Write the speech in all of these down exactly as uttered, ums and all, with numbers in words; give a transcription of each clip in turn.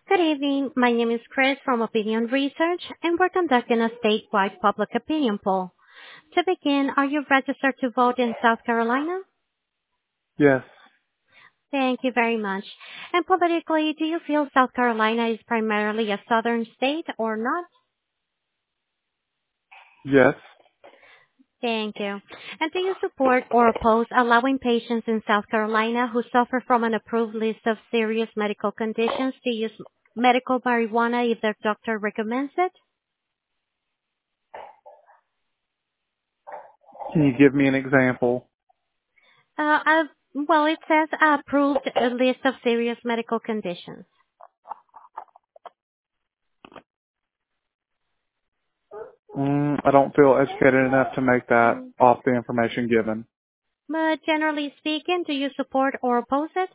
Good evening. My name is Chris from Opinion Research, and we're conducting a statewide public opinion poll. To begin, are you registered to vote in South Carolina? Yes. Thank you very much. And politically, do you feel South Carolina is primarily a southern state or not? Yes. Thank you. And do you support or oppose allowing patients in South Carolina who suffer from an approved list of serious medical conditions to use medical marijuana if their doctor recommends it? Can you give me an example? Uh, uh, well, it says approved a list of serious medical conditions. Mm, I don't feel educated enough to make that Mm. off the information given. But generally speaking, do you support or oppose it?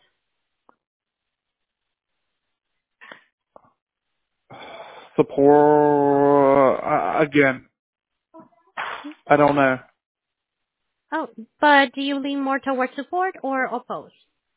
Support, uh, again, I don't know. Oh, but do you lean more towards support or oppose?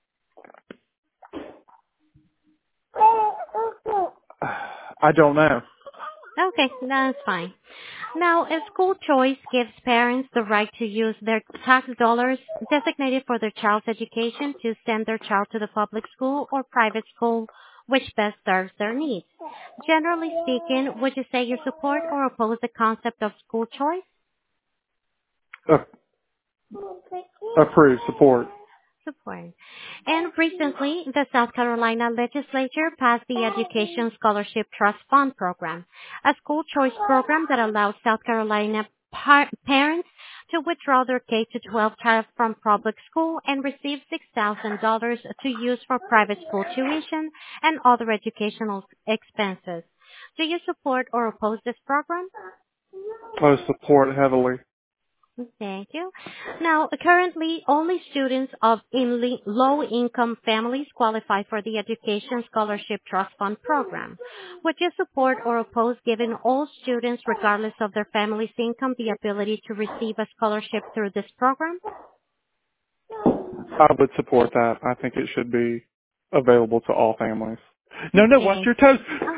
I don't know. Okay, that's fine. Now, a school choice gives parents the right to use their tax dollars designated for their child's education to send their child to the public school or private school which best serves their needs. Generally speaking, would you say you support or oppose the concept of school choice? A- approve, support. Support. And recently, the South Carolina legislature passed the Education Scholarship Trust Fund program, a school choice program that allows South Carolina par- parents to withdraw their K to twelve child from public school and receive six thousand dollars to use for private school tuition and other educational expenses. Do you support or oppose this program? I support heavily. Thank you. Now, currently, only students of in low-income families qualify for the Education Scholarship Trust Fund program. Would you support or oppose giving all students, regardless of their family's income, the ability to receive a scholarship through this program? I would support that. I think it should be available to all families. No, no, watch Thank your toes. oh,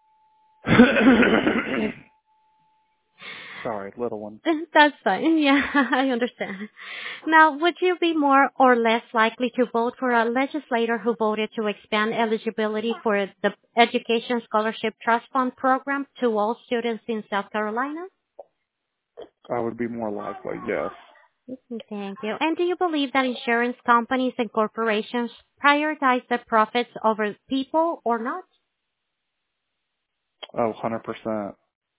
Sorry, little one. That's fine. Yeah, I understand. Now, would you be more or less likely to vote for a legislator who voted to expand eligibility for the Education Scholarship Trust Fund program to all students in South Carolina? I would be more likely, yes. Thank you. And do you believe that insurance companies and corporations prioritize their profits over people or not? Oh, one hundred percent.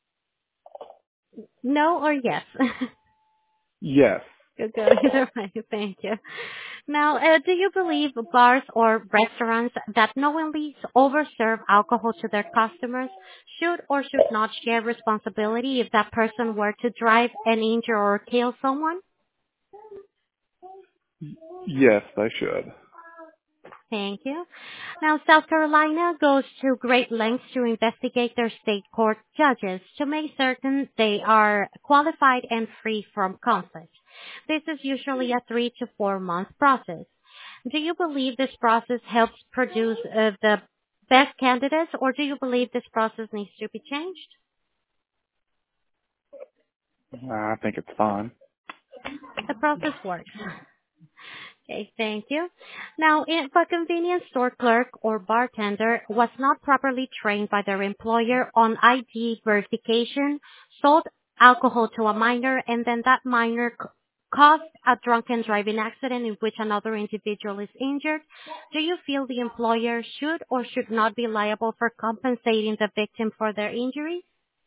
No or yes? Yes. Good, good. Either way, thank you. Now, uh, do you believe bars or restaurants that knowingly overserve alcohol to their customers should or should not share responsibility if that person were to drive and injure or kill someone? Yes, they should. Thank you. Now, South Carolina goes to great lengths to investigate their state court judges to make certain they are qualified and free from conflict. This is usually a three to four month process. Do you believe this process helps produce uh, the best candidates, or do you believe this process needs to be changed? I think it's fine. The process works. Okay, thank you. Now, if a convenience store clerk or bartender was not properly trained by their employer on I D verification, sold alcohol to a minor, and then that minor c- caused a drunken driving accident in which another individual is injured, do you feel the employer should or should not be liable for compensating the victim for their injuries?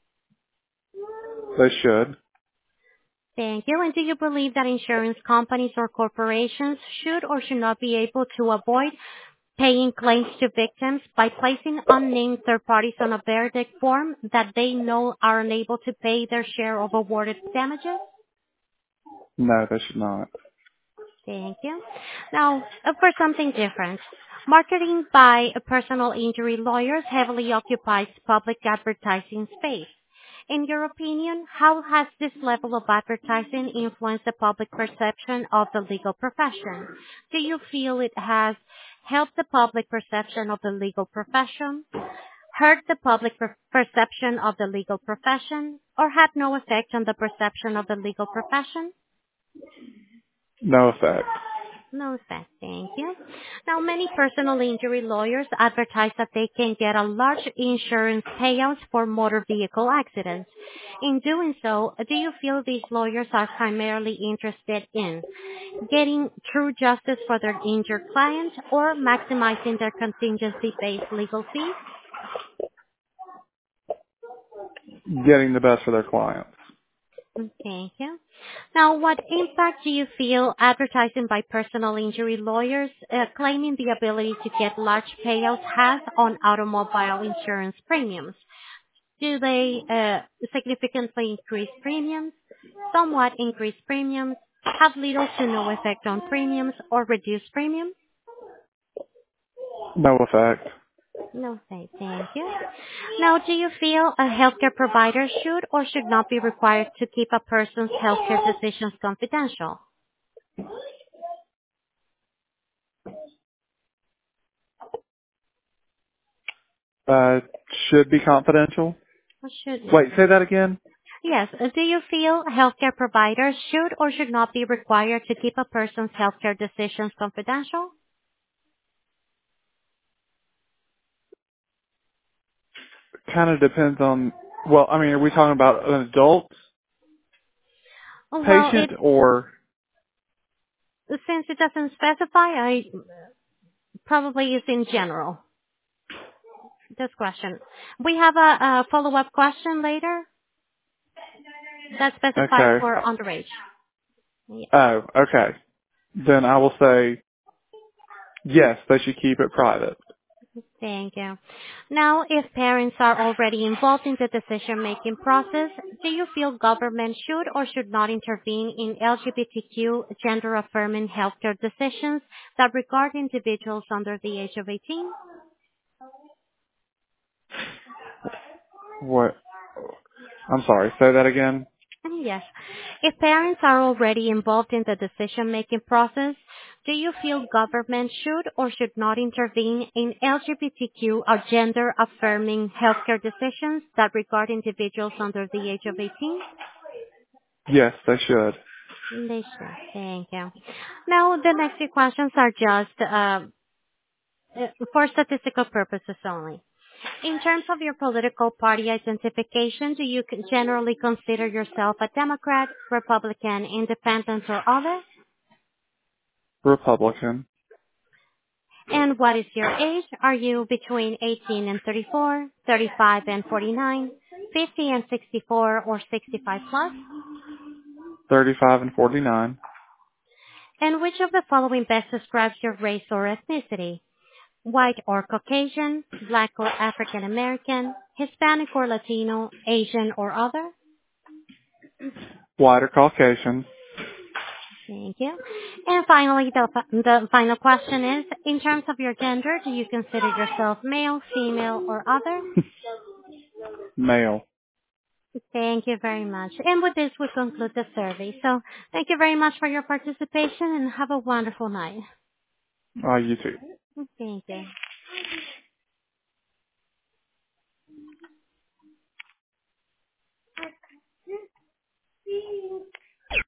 They should. Thank you. And do you believe that insurance companies or corporations should or should not be able to avoid paying claims to victims by placing unnamed third parties on a verdict form that they know are unable to pay their share of awarded damages? No, they should not. Thank you. Now, uh, for something different, marketing by personal injury lawyers heavily occupies public advertising space. In your opinion, how has this level of advertising influenced the public perception of the legal profession? Do you feel it has helped the public perception of the legal profession? hurt the public per- perception of the legal profession, or had no effect on the perception of the legal profession? No effect. No effect, thank you. Now, many personal injury lawyers advertise that they can get a large insurance payout for motor vehicle accidents. In doing so, do you feel these lawyers are primarily interested in getting true justice for their injured clients or maximizing their contingency-based legal fees? Getting the best for their clients. Thank you. Now, what impact do you feel advertising by personal injury lawyers uh, claiming the ability to get large payouts has on automobile insurance premiums? Do they uh, significantly increase premiums, somewhat increase premiums, have little to no effect on premiums, or reduce premiums? No effect. No, thank thank you. Now, do you feel a healthcare provider should or should not be required to keep a person's healthcare decisions confidential? Uh, should be confidential. Or should Wait, say that again? Yes. uh, Do you feel healthcare providers should or should not be required to keep a person's healthcare decisions confidential? Kind of depends on, well, I mean, are we talking about an adult Well, it patient or, since it doesn't specify, I probably is in general. This question. We have a, a follow-up question later that specifies okay. for underage. Yeah. Oh, okay. Then I will say, yes, they should keep it private. Thank you. Now, if parents are already involved in the decision-making process, do you feel government should or should not intervene in L G B T Q gender-affirming healthcare decisions that regard individuals under the age of eighteen? What? I'm sorry, say that again? Yes. If parents are already involved in the decision-making process, do you feel government should or should not intervene in L G B T Q or gender-affirming healthcare decisions that regard individuals under the age of eighteen? Yes, they should. They should. Thank you. Now, the next few questions are just uh, uh, for statistical purposes only. In terms of your political party identification, do you c- generally consider yourself a Democrat, Republican, Independent, or other? Republican. And what is your age? Are you between eighteen and thirty-four, thirty-five and forty-nine, fifty and sixty-four, or sixty-five plus? thirty-five and forty-nine. And which of the following best describes your race or ethnicity? White or Caucasian, Black or African American, Hispanic or Latino, Asian or other? White or Caucasian. Thank you. And finally, the, the final question is, in terms of your gender, do you consider yourself male, female, or other? Male. Thank you very much. And with this, we conclude the survey. So thank you very much for your participation and have a wonderful night. Uh, you too. Thank you.